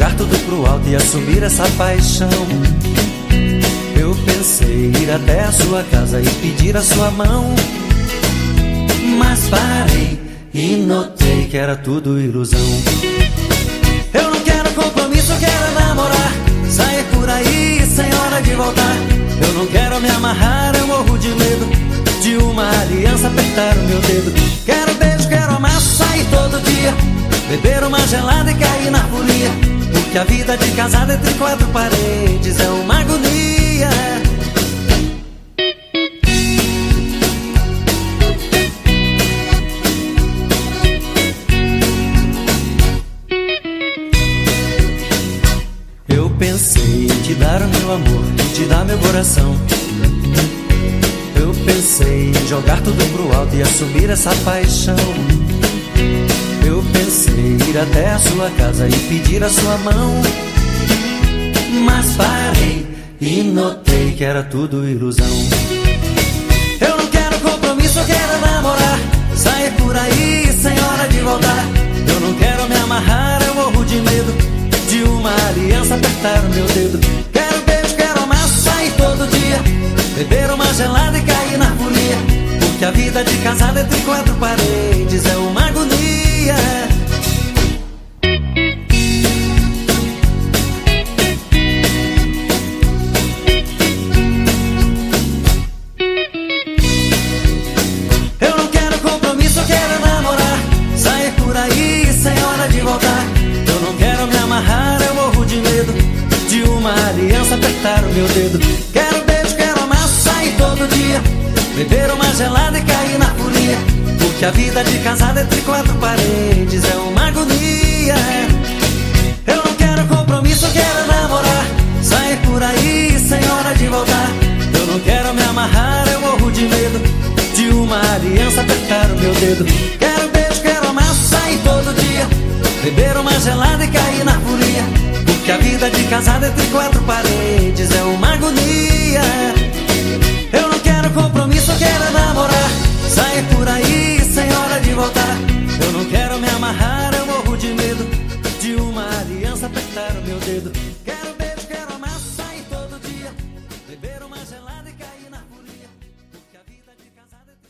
jogar tudo pro alto e assumir essa paixão. Eu pensei ir até a sua casa e pedir a sua mão, mas parei e notei que era tudo ilusão. Eu não quero compromisso, eu quero namorar, sair por aí sem hora de voltar. Eu não quero me amarrar, eu morro de medo de uma aliança apertar o meu dedo. Quero beijo, quero amar, sair todo dia, beber uma gelada e cair na folia, porque a vida de casado entre quatro paredes é uma agonia. Eu pensei em te dar o meu amor, em te dar meu coração. Eu pensei em jogar tudo pro alto e assumir essa paixão. Eu pensei em ir até a sua casa e pedir a sua mão, mas parei e notei que era tudo ilusão. Eu não quero compromisso, eu quero namorar, sair por aí sem hora de voltar. Eu não quero me amarrar, eu morro de medo de uma aliança apertar o meu dedo. Quero beijo, quero amar, sair todo dia, beber uma gelada e cair na folia, porque a vida de casado entre quatro paredes é uma agonia. Eu não quero compromisso, eu quero namorar, sair por aí sem hora de voltar. Eu não quero me amarrar, eu morro de medo de uma aliança apertar o meu dedo. Quero beijo, quero amar, sair todo dia, beber uma gelada e cair na folia, porque a vida de casado entre quatro paredes é uma agonia. Eu não quero compromisso, eu quero namorar, sair por aí sem hora de voltar. Eu não quero me amarrar, eu morro de medo de uma aliança apertar o meu dedo. Quero beijo, quero amar, sair todo dia, beber uma gelada e cair na folia, porque a vida de casado entre quatro paredes é uma agonia. Eu não quero compromisso, eu quero namorar,